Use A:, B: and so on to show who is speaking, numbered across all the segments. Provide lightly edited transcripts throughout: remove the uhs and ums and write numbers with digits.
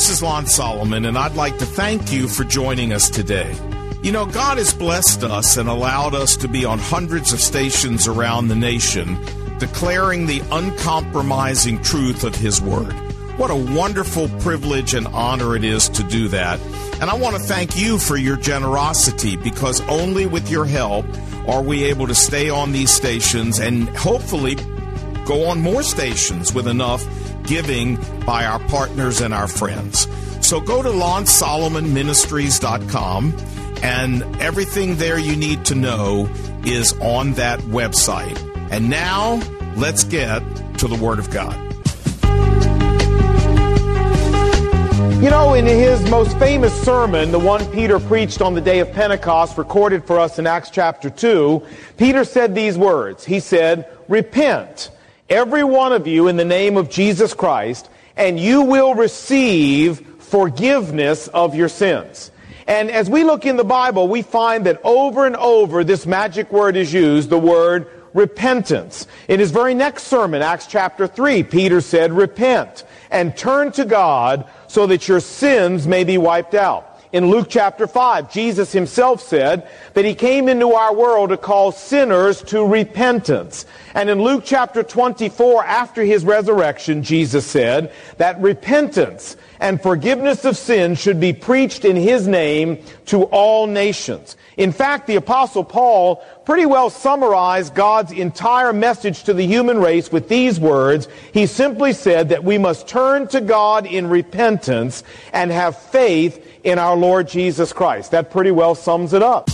A: this is Lon Solomon, and I'd like to thank you for joining us today. You know, God has blessed us and allowed us to be on hundreds of stations around the nation, declaring the uncompromising truth of His Word. What a wonderful privilege and honor it is to do that. And I want to thank you for your generosity, because only with your help are we able to stay on these stations and hopefully go on more stations with enough giving by our partners and our friends. So go to LonSolomonMinistries.com, and everything there you need to know is on that website. And now, let's get to the Word of God.
B: You know, in his most famous sermon, the one Peter preached on the day of Pentecost, recorded for us in Acts chapter 2, Peter said these words. He said, "Repent, every one of you, in the name of Jesus Christ, and you will receive forgiveness of your sins." And as we look in the Bible, we find that over and over this magic word is used, the word repentance. In his very next sermon, Acts chapter 3, Peter said, "Repent and turn to God so that your sins may be wiped out." In Luke chapter 5, Jesus himself said that he came into our world to call sinners to repentance. And in Luke chapter 24, after his resurrection, Jesus said that repentance and forgiveness of sins should be preached in his name to all nations. In fact, the Apostle Paul pretty well summarized God's entire message to the human race with these words. He simply said that we must turn to God in repentance and have faith in our Lord Jesus Christ. That pretty well sums it up.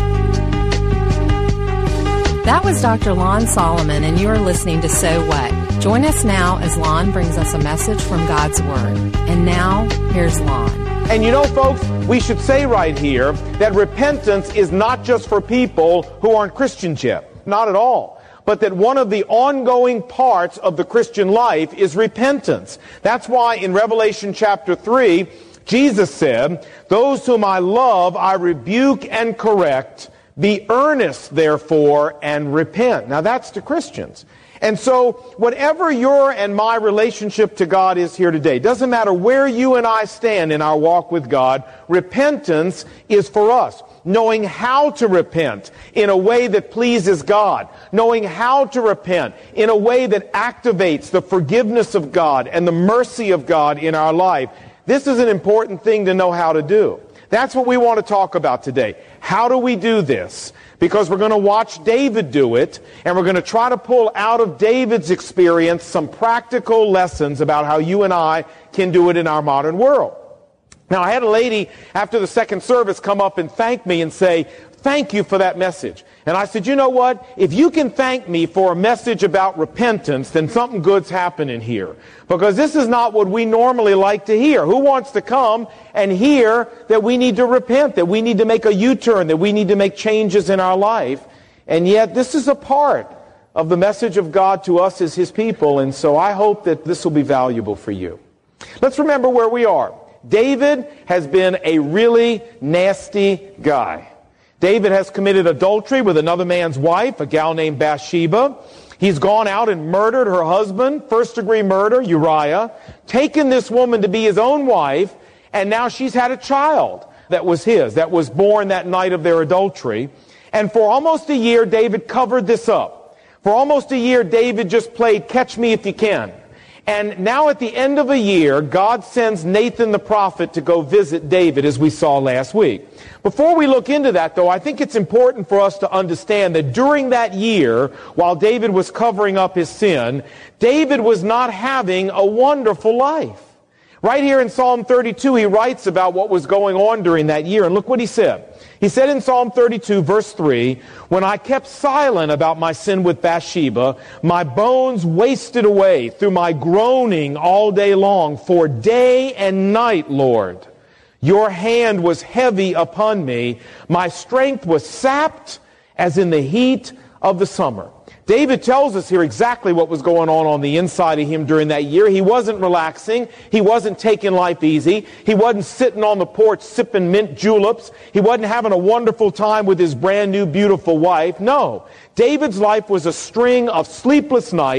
C: That was Dr. Lon Solomon, and you're listening to So What? Join us now as Lon brings us a message from God's Word. And now, here's Lon.
B: And you know, folks, we should say right here that repentance is not just for people who aren't Christians yet. Not at all. But that one of the ongoing parts of the Christian life is repentance. That's why in Revelation chapter 3, Jesus said, "Those whom I love, I rebuke and correct. Be earnest, therefore, and repent." Now that's to Christians. And so, whatever your and my relationship to God is here today, doesn't matter where you and I stand in our walk with God, repentance is for us. Knowing how to repent in a way that pleases God. Knowing how to repent in a way that activates the forgiveness of God and the mercy of God in our life. This is an important thing to know how to do. That's what we want to talk about today. How do we do this? Because we're going to watch David do it, and we're going to try to pull out of David's experience some practical lessons about how you and I can do it in our modern world. Now, I had a lady after the second service come up and thank me and say, "Thank you for that message." And I said, "You know what? If you can thank me for a message about repentance, then something good's happening here. Because this is not what we normally like to hear. Who wants to come and hear that we need to repent, that we need to make a U-turn, that we need to make changes in our life? And yet this is a part of the message of God to us as His people, and so I hope that this will be valuable for you. Let's remember where we are. David has been a really nasty guy. David has committed adultery with another man's wife, a gal named Bathsheba. He's gone out and murdered her husband, first-degree murder, Uriah, taken this woman to be his own wife, and now she's had a child that was his, that was born that night of their adultery. And for almost a year, David covered this up. For almost a year, David just played catch me if you can. And now at the end of a year, God sends Nathan the prophet to go visit David, as we saw last week. Before we look into that, though, I think it's important for us to understand that during that year, while David was covering up his sin, David was not having a wonderful life. Right here in Psalm 32, he writes about what was going on during that year, and look what he said. He said in Psalm 32, verse 3, "When I kept silent about my sin with Bathsheba, my bones wasted away through my groaning all day long. For day and night, Lord, your hand was heavy upon me. My strength was sapped as in the heat of the summer." David tells us here exactly what was going on the inside of him during that year. He wasn't relaxing. He wasn't taking life easy. He wasn't sitting on the porch sipping mint juleps. He wasn't having a wonderful time with his brand new beautiful wife. No. David's life was a string of sleepless nights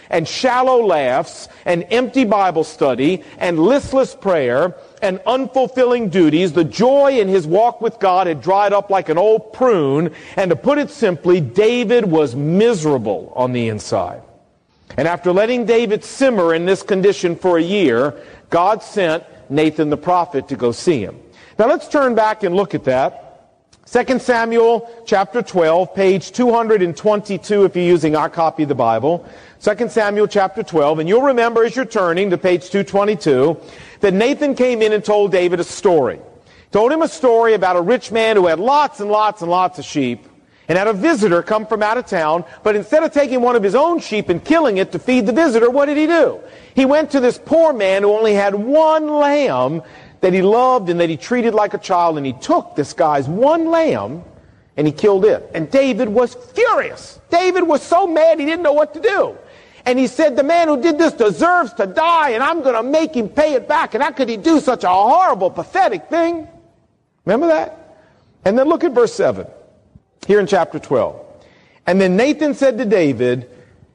B: and shallow laughs and empty Bible study and listless prayer and unfulfilling duties, the joy in his walk with God had dried up like an old prune. And to put it simply, David was miserable on the inside. And after letting David simmer in this condition for a year, God sent Nathan the prophet to go see him. Now let's turn back and look at that. 2 Samuel chapter 12, page 222 if you're using our copy of the Bible. 2 Samuel chapter 12, and you'll remember as you're turning to page 222 that Nathan came in and told David a story. Told him a story about a rich man who had lots and lots and lots of sheep and had a visitor come from out of town, but instead of taking one of his own sheep and killing it to feed the visitor, what did he do? He went to this poor man who only had one lamb that he loved and that he treated like a child, and he took this guy's one lamb and he killed it. And David was furious. David was so mad he didn't know what to do. And he said, the man who did this deserves to die, and I'm going to make him pay it back. And how could he do such a horrible, pathetic thing? Remember that? And then look at verse 7 here in chapter 12. And then Nathan said to David,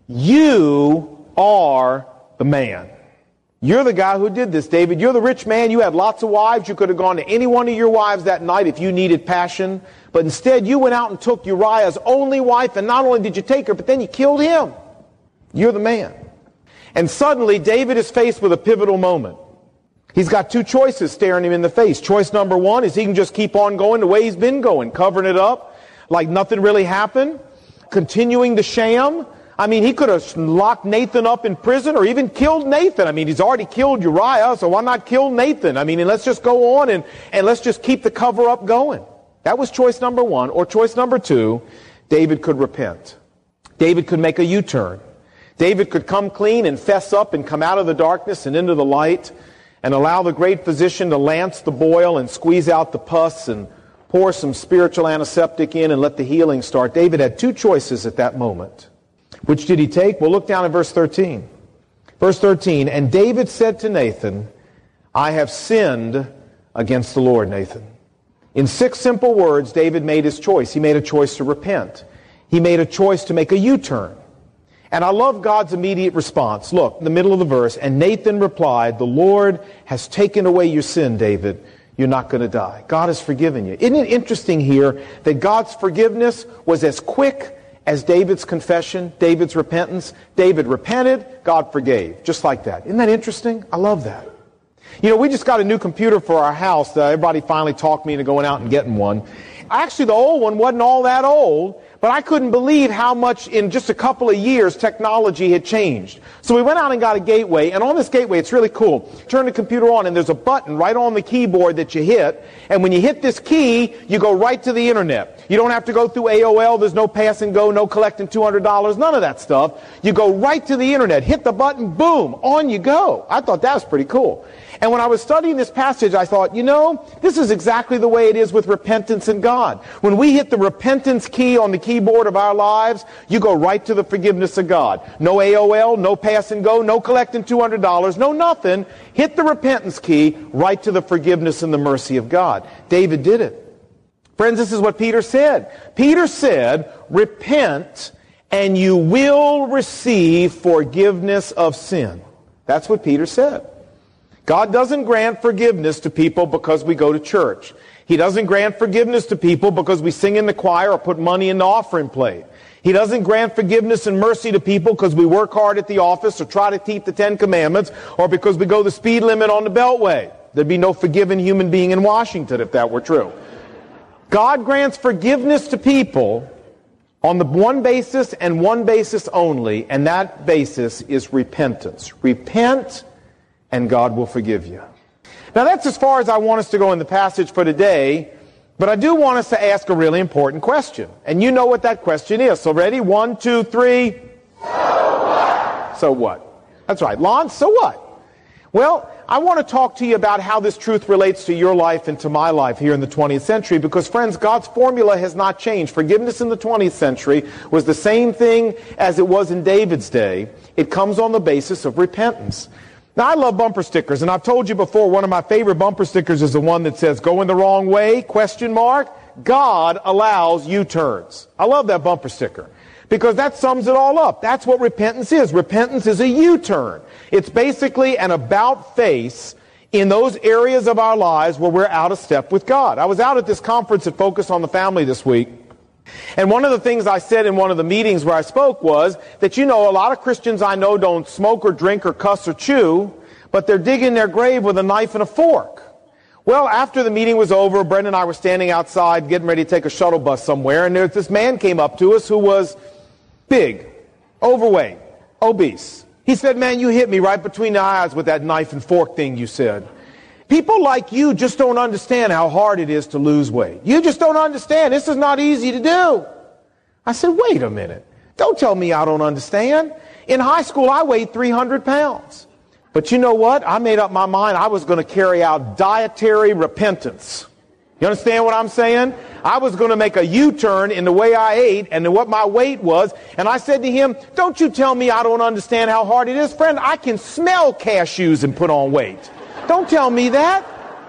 B: you are the man. You're the guy who did this, David. You're the rich man. You had lots of wives. You could have gone to any one of your wives that night if you needed passion. But instead, you went out and took Uriah's only wife, and not only did you take her, but then you killed him. You're the man. And suddenly, David is faced with a pivotal moment. He's got two choices staring him in the face. Choice number one is he can just keep on going the way he's been going, covering it up like nothing really happened, continuing the sham. I mean, he could have locked Nathan up in prison or even killed Nathan. I mean, he's already killed Uriah, so why not kill Nathan? I mean, and let's just go on and let's just keep the cover up going. That was choice number one. Or choice number two, David could repent. David could make a U-turn. David could come clean and fess up and come out of the darkness and into the light and allow the great physician to lance the boil and squeeze out the pus and pour some spiritual antiseptic in and let the healing start. David had two choices at that moment. Which did he take? Well, look down at verse 13. Verse 13, and David said to Nathan, I have sinned against the Lord, Nathan. In 6 simple words, David made his choice. He made a choice to repent. He made a choice to make a U-turn. And I love God's immediate response. Look, in the middle of the verse, and Nathan replied, the Lord has taken away your sin, David. You're not going to die. God has forgiven you. Isn't it interesting here that God's forgiveness was as quick as David's confession, David's repentance? David repented, God forgave. Just like that. Isn't that interesting? I love that. You know, we just got a new computer for our house. Everybody finally talked me into going out and getting one. Actually, the old one wasn't all that old, but I couldn't believe how much in just a couple of years technology had changed. So we went out and got a gateway, and on this gateway, it's really cool. Turn the computer on, and there's a button right on the keyboard that you hit, and when you hit this key, you go right to the internet. You don't have to go through AOL, there's no pass and go, no collecting $200, none of that stuff. You go right to the internet, hit the button, boom, on you go. I thought that was pretty cool. And when I was studying this passage, I thought, you know, this is exactly the way it is with repentance and God. When we hit the repentance key on the keyboard of our lives, you go right to the forgiveness of God. No AOL, no pass and go, no collecting $200, no nothing. Hit the repentance key, right to the forgiveness and the mercy of God. David did it. Friends, this is what Peter said. Peter said, repent and you will receive forgiveness of sin. That's what Peter said. God doesn't grant forgiveness to people because we go to church. He doesn't grant forgiveness to people because we sing in the choir or put money in the offering plate. He doesn't grant forgiveness and mercy to people because we work hard at the office or try to keep the 10 Commandments or because we go the speed limit on the Beltway. There'd be no forgiven human being in Washington if that were true. God grants forgiveness to people on the one basis and one basis only, and that basis is repentance. Repent and God will forgive you. Now that's as far as I want us to go in the passage for today, but I do want us to ask a really important question. And you know what that question is. So ready? 1, 2, 3. So what? So what? That's right. Lon, so what? Well, I want to talk to you about how this truth relates to your life and to my life here in the 20th century, because friends, God's formula has not changed. Forgiveness in the 20th century was the same thing as it was in David's day. It comes on the basis of repentance. Now, I love bumper stickers, and I've told you before, one of my favorite bumper stickers is the one that says, going the wrong way, ? God allows U-turns. I love that bumper sticker. Because that sums it all up. That's what repentance is. Repentance is a U-turn. It's basically an about-face in those areas of our lives where we're out of step with God. I was out at this conference at Focus on the Family this week, and one of the things I said in one of the meetings where I spoke was that, a lot of Christians I know don't smoke or drink or cuss or chew, but they're digging their grave with a knife and a fork. Well, after the meeting was over, Brenda and I were standing outside getting ready to take a shuttle bus somewhere, and this man came up to us who was big, overweight, obese. He said, "Man, you hit me right between the eyes with that knife and fork thing you said. People like you just don't understand how hard it is to lose weight. You just don't understand. This is not easy to do." I said, "Wait a minute. Don't tell me I don't understand. In high school, I weighed 300 pounds. But you know what? I made up my mind I was going to carry out dietary repentance." You understand what I'm saying? I was going to make a U-turn in the way I ate and what my weight was. And I said to him, "Don't you tell me I don't understand how hard it is. Friend, I can smell cashews and put on weight. Don't tell me that.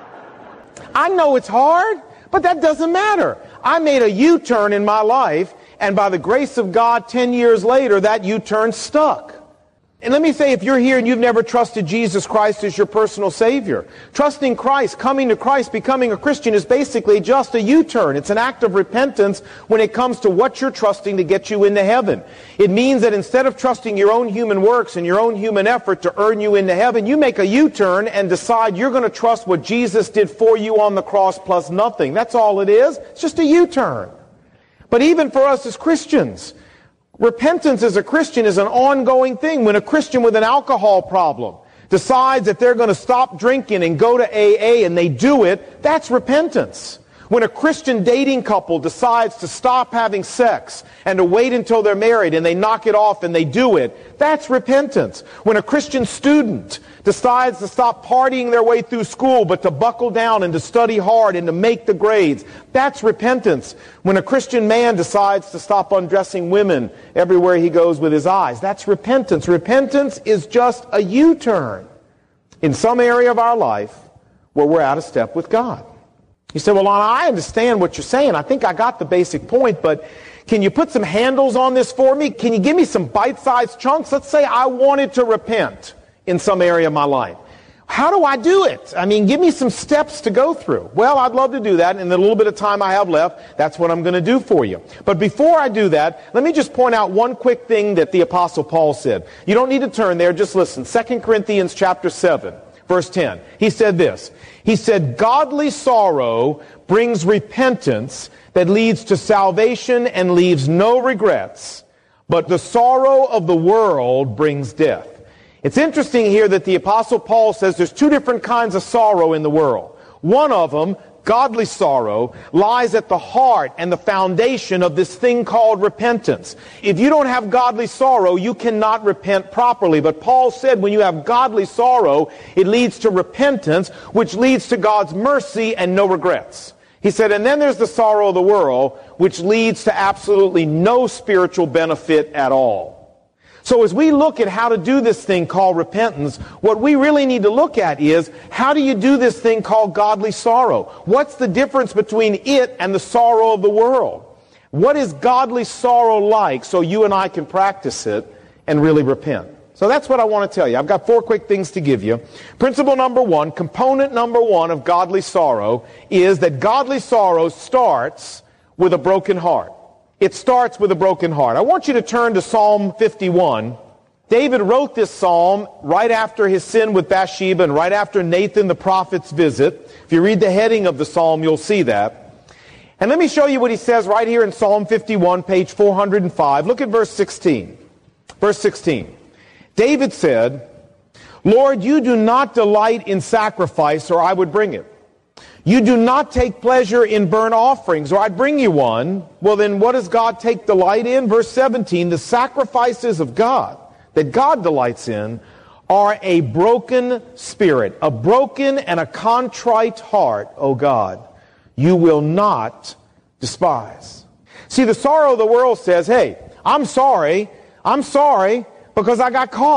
B: I know it's hard, but that doesn't matter." I made a U-turn in my life, and by the grace of God, 10 years later, that U-turn stuck. And let me say, if you're here and you've never trusted Jesus Christ as your personal Savior, trusting Christ, coming to Christ, becoming a Christian is basically just a U-turn. It's an act of repentance when it comes to what you're trusting to get you into heaven. It means that instead of trusting your own human works and your own human effort to earn you into heaven, you make a U-turn and decide you're going to trust what Jesus did for you on the cross plus nothing. That's all it is. It's just a U-turn. But even for us as Christians, repentance as a Christian is an ongoing thing. When a Christian with an alcohol problem decides that they're going to stop drinking and go to AA and they do it, that's repentance. When a Christian dating couple decides to stop having sex and to wait until they're married and they knock it off and they do it, that's repentance. When a Christian student decides to stop partying their way through school but to buckle down and to study hard and to make the grades, that's repentance. When a Christian man decides to stop undressing women everywhere he goes with his eyes, that's repentance. Repentance is just a U-turn in some area of our life where we're out of step with God. You say, "Well, Lana, I understand what you're saying. I think I got the basic point, but can you put some handles on this for me? Can you give me some bite-sized chunks? Let's say I wanted to repent in some area of my life. How do I do it? I mean, give me some steps to go through." Well, I'd love to do that. In the little bit of time I have left, that's what I'm going to do for you. But before I do that, let me just point out one quick thing that the Apostle Paul said. You don't need to turn there. Just listen. 2 Corinthians chapter 7. Verse 10, he said this. He said, "Godly sorrow brings repentance that leads to salvation and leaves no regrets, but the sorrow of the world brings death." It's interesting here that the Apostle Paul says there's two different kinds of sorrow in the world. One of them, godly sorrow, lies at the heart and the foundation of this thing called repentance. If you don't have godly sorrow, you cannot repent properly. But Paul said when you have godly sorrow, it leads to repentance, which leads to God's mercy and no regrets. He said, and then there's the sorrow of the world, which leads to absolutely no spiritual benefit at all. So as we look at how to do this thing called repentance, what we really need to look at is, how do you do this thing called godly sorrow? What's the difference between it and the sorrow of the world? What is godly sorrow like so you and I can practice it and really repent? So that's what I want to tell you. I've got 4 quick things to give you. Principle number 1, component number 1 of godly sorrow is that godly sorrow starts with a broken heart. It starts with a broken heart. I want you to turn to Psalm 51. David wrote this psalm right after his sin with Bathsheba and right after Nathan the prophet's visit. If you read the heading of the psalm, you'll see that. And let me show you what he says right here in Psalm 51, page 405. Look at verse 16. Verse 16. David said, "Lord, you do not delight in sacrifice, or I would bring it. You do not take pleasure in burnt offerings, or I'd bring you one." Well, then what does God take delight in? Verse 17, the sacrifices of God that God delights in are a broken spirit, a broken and a contrite heart, O God, you will not despise. See, the sorrow of the world says, hey, I'm sorry because I got caught.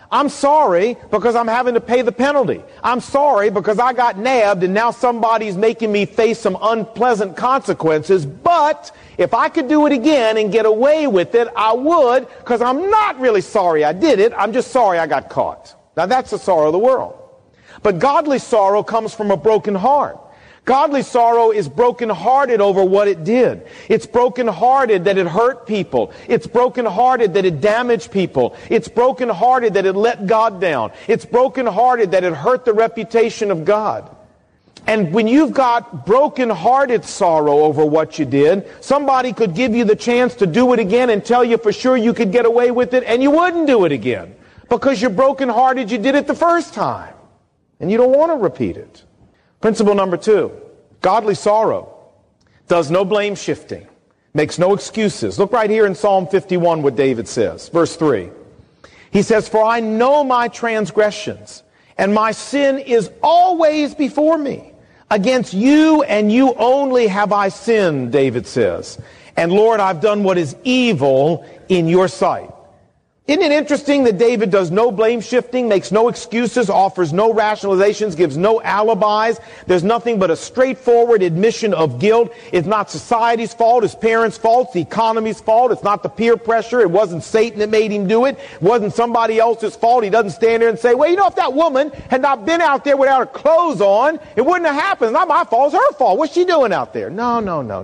B: I'm sorry because I'm having to pay the penalty. I'm sorry because I got nabbed and now somebody's making me face some unpleasant consequences. But if I could do it again and get away with it, I would, because I'm not really sorry I did it. I'm just sorry I got caught. Now that's the sorrow of the world. But godly sorrow comes from a broken heart. Godly sorrow is brokenhearted over what it did. It's brokenhearted that it hurt people. It's brokenhearted that it damaged people. It's brokenhearted that it let God down. It's brokenhearted that it hurt the reputation of God. And when you've got brokenhearted sorrow over what you did, somebody could give you the chance to do it again and tell you for sure you could get away with it, and you wouldn't do it again. Because you're brokenhearted, you did it the first time. And you don't want to repeat it. Principle number 2, godly sorrow does no blame shifting, makes no excuses. Look right here in Psalm 51 what David says, verse 3. He says, "For I know my transgressions, and my sin is always before me. Against you and you only have I sinned," David says. "And Lord, I've done what is evil in your sight." Isn't it interesting that David does no blame shifting, makes no excuses, offers no rationalizations, gives no alibis? There's nothing but a straightforward admission of guilt. It's not society's fault, his parents' fault, it's the economy's fault. It's not the peer pressure. It wasn't Satan that made him do it. It wasn't somebody else's fault. He doesn't stand there and say, well, you know, if that woman had not been out there without her clothes on, it wouldn't have happened. It's not my fault. It's her fault. What's she doing out there? No.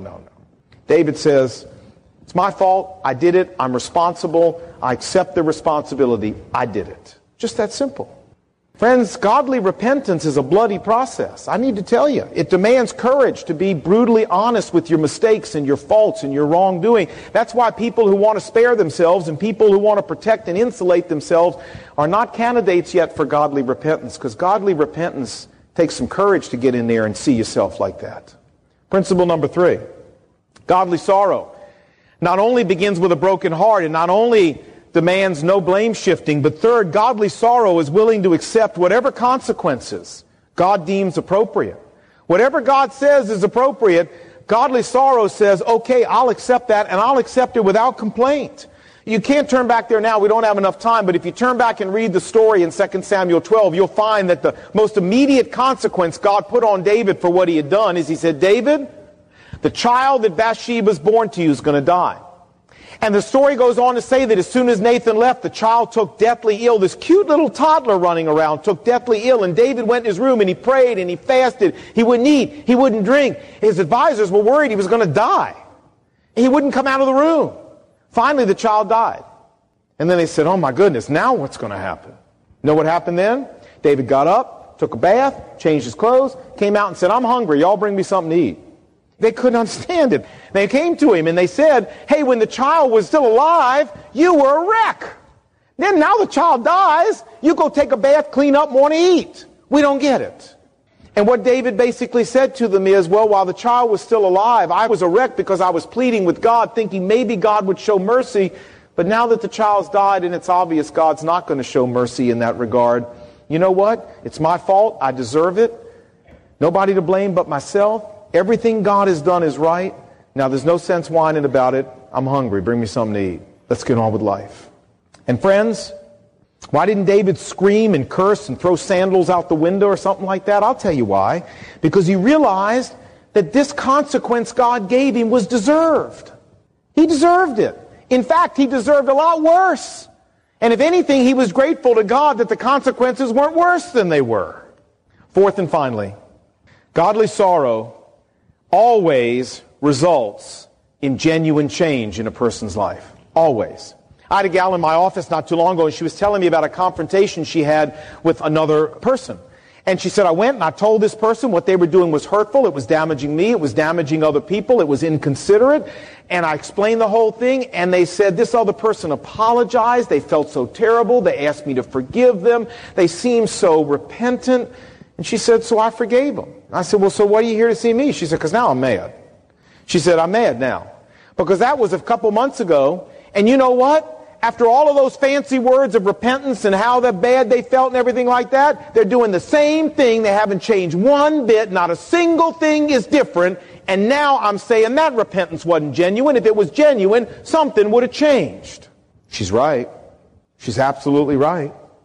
B: David says, it's my fault. I did it. I'm responsible. I accept the responsibility. I did it. Just that simple. Friends, godly repentance is a bloody process. I need to tell you, it demands courage to be brutally honest with your mistakes and your faults and your wrongdoing. That's why people who want to spare themselves and people who want to protect and insulate themselves are not candidates yet for godly repentance, because godly repentance takes some courage to get in there and see yourself like that. Principle number 3, godly sorrow not only begins with a broken heart and not only demands no blame shifting, but third, godly sorrow is willing to accept whatever consequences God deems appropriate. Whatever God says is appropriate, godly sorrow says, okay, I'll accept that, and I'll accept it without complaint. You can't turn back there now, we don't have enough time, but if you turn back and read the story in 2 Samuel 12, you'll find that the most immediate consequence God put on David for what he had done is he said, David, the child that Bathsheba's born to you is going to die. And the story goes on to say that as soon as Nathan left, the child took deathly ill. This cute little toddler running around took deathly ill, and David went in his room and he prayed and he fasted. He wouldn't eat. He wouldn't drink. His advisors were worried he was going to die. He wouldn't come out of the room. Finally, the child died. And then they said, oh my goodness, now what's going to happen? You know what happened then? David got up, took a bath, changed his clothes, came out and said, I'm hungry. Y'all bring me something to eat. They couldn't understand it. They came to him and they said, hey, when the child was still alive, you were a wreck. Then now the child dies, you go take a bath, clean up, want to eat. We don't get it. And what David basically said to them is, well, while the child was still alive, I was a wreck because I was pleading with God, thinking maybe God would show mercy. But now that the child's died and it's obvious God's not going to show mercy in that regard, you know what? It's my fault. I deserve it. Nobody to blame but myself. Everything God has done is right. Now there's no sense whining about it. I'm hungry. Bring me something to eat. Let's get on with life. And friends, why didn't David scream and curse and throw sandals out the window or something like that? I'll tell you why. Because he realized that this consequence God gave him was deserved. He deserved it. In fact, he deserved a lot worse. And if anything, he was grateful to God that the consequences weren't worse than they were. Fourth and finally, godly sorrow always results in genuine change in a person's life. Always. I had a gal in my office not too long ago, and she was telling me about a confrontation she had with another person. And she said, I went and I told this person what they were doing was hurtful. It was damaging me. It was damaging other people. It was inconsiderate. And I explained the whole thing, and they said this other person apologized. They felt so terrible. They asked me to forgive them. They seemed so repentant. And she said, so I forgave them. I said, well, so what are you here to see me? She said, because now I'm mad. She said, I'm mad now. Because that was a couple months ago. And you know what? After all of those fancy words of repentance and how bad they felt and everything like that, they're doing the same thing. They haven't changed one bit. Not a single thing is different. And now I'm saying that repentance wasn't genuine. If it was genuine, something would have changed. She's right. She's absolutely right.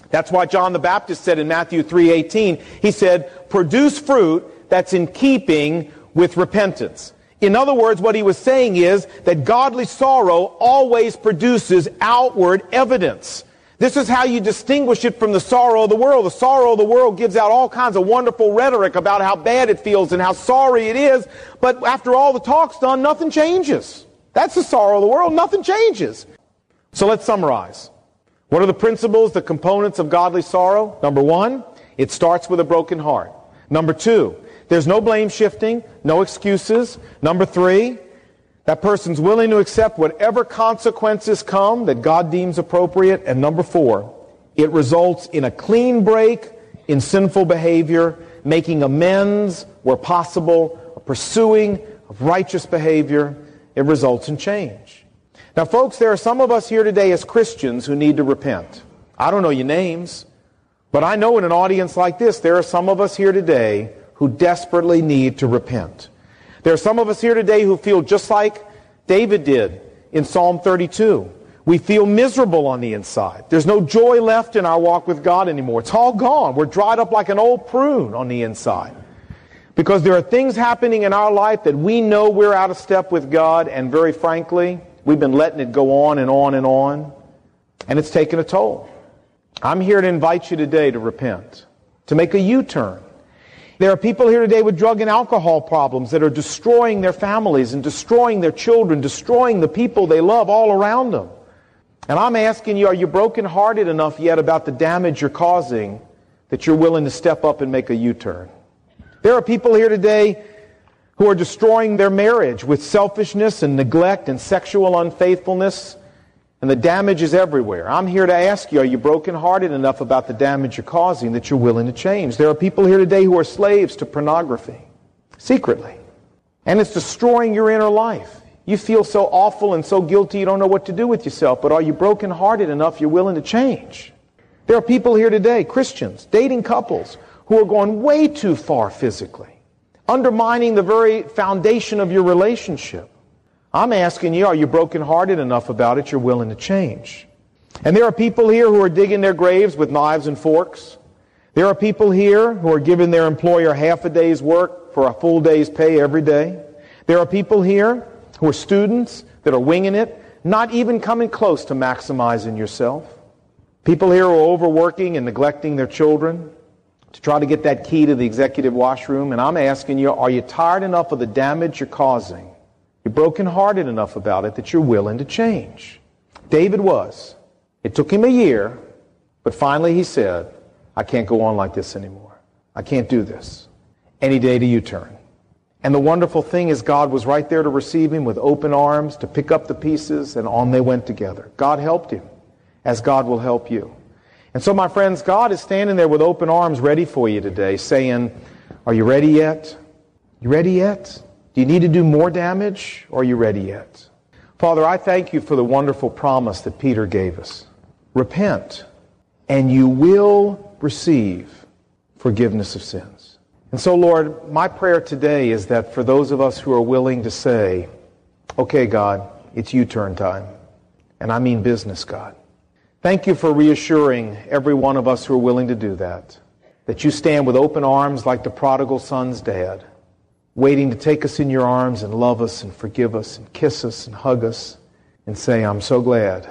B: That's why John the Baptist said in Matthew 3:18, he said, produce fruit that's in keeping with repentance. In other words, what he was saying is that godly sorrow always produces outward evidence. This is how you distinguish it from the sorrow of the world. The sorrow of the world gives out all kinds of wonderful rhetoric about how bad it feels and how sorry it is, but after all the talk's done, nothing changes. That's the sorrow of the world. Nothing changes. So let's summarize. What are the principles, the components of godly sorrow? Number one, it starts with a broken heart. Number two, there's no blame shifting, no excuses. Number three, that person's willing to accept whatever consequences come that God deems appropriate. And number four, it results in a clean break in sinful behavior, making amends where possible, a pursuing of righteous behavior. It results in change. Now, folks, there are some of us here today as Christians who need to repent. I don't know your names, but I know in an audience like this, there are some of us here today who desperately need to repent. There are some of us here today who feel just like David did in Psalm 32. We feel miserable on the inside. There's no joy left in our walk with God anymore. It's all gone. We're dried up like an old prune on the inside. Because there are things happening in our life that we know we're out of step with God, and very frankly, we've been letting it go on and on and on, and it's taken a toll. I'm here to invite you today to repent, to make a U-turn. There are people here today with drug and alcohol problems that are destroying their families and destroying their children, destroying the people they love all around them. And I'm asking you, are you brokenhearted enough yet about the damage you're causing that you're willing to step up and make a U-turn? There are people here today who are destroying their marriage with selfishness and neglect and sexual unfaithfulness, and the damage is everywhere. I'm here to ask you, are you brokenhearted enough about the damage you're causing that you're willing to change? There are people here today who are slaves to pornography, secretly, and it's destroying your inner life. You feel so awful and so guilty you don't know what to do with yourself, but are you brokenhearted enough you're willing to change? There are people here today, Christians, dating couples, who are going way too far physically, undermining the very foundation of your relationship. I'm asking you, are you brokenhearted enough about it you're willing to change? And there are people here who are digging their graves with knives and forks. There are people here who are giving their employer half a day's work for a full day's pay every day. There are people here who are students that are winging it, not even coming close to maximizing yourself. People here who are overworking and neglecting their children to try to get that key to the executive washroom. And I'm asking you, are you tired enough of the damage you're causing? You're brokenhearted enough about it that you're willing to change. David was. It took him a year, but finally he said, I can't go on like this anymore. I can't do this. Any day to U-turn. And the wonderful thing is God was right there to receive him with open arms, to pick up the pieces, and on they went together. God helped him, as God will help you. And so, my friends, God is standing there with open arms ready for you today, saying, are you ready yet? You ready yet? Do you need to do more damage, or are you ready yet? Father, I thank you for the wonderful promise that Peter gave us. Repent, and you will receive forgiveness of sins. And so, Lord, my prayer today is that for those of us who are willing to say, okay, God, it's U-turn time. And I mean business, God. Thank you for reassuring every one of us who are willing to do that you stand with open arms like the prodigal son's dad, waiting to take us in your arms and love us and forgive us and kiss us and hug us and say, I'm so glad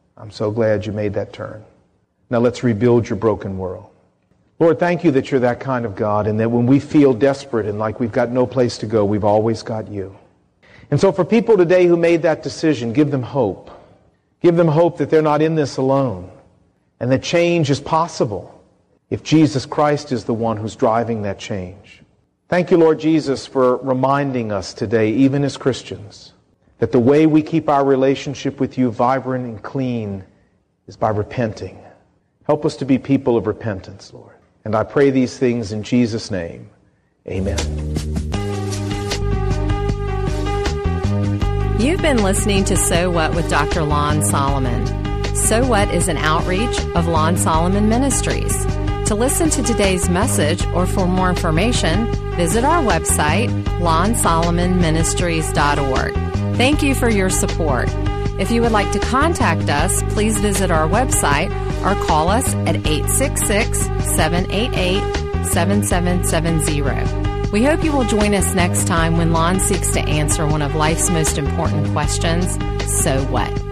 B: you made that turn. Now let's rebuild your broken world. Lord, thank you that you're that kind of God, and that when we feel desperate and like we've got no place to go, we've always got you. And so for people today who made that decision, give them hope. Give them hope that they're not in this alone, and that change is possible if Jesus Christ is the one who's driving that change. Thank you, Lord Jesus, for reminding us today, even as Christians, that the way we keep our relationship with you vibrant and clean is by repenting. Help us to be people of repentance, Lord. And I pray these things in Jesus' name. Amen.
C: You've been listening to So What with Dr. Lon Solomon. So What is an outreach of Lon Solomon Ministries. To listen to today's message or for more information, visit our website, lonsolomonministries.org. Thank you for your support. If you would like to contact us, please visit our website or call us at 866-788-7770. We hope you will join us next time when Lon seeks to answer one of life's most important questions, so what?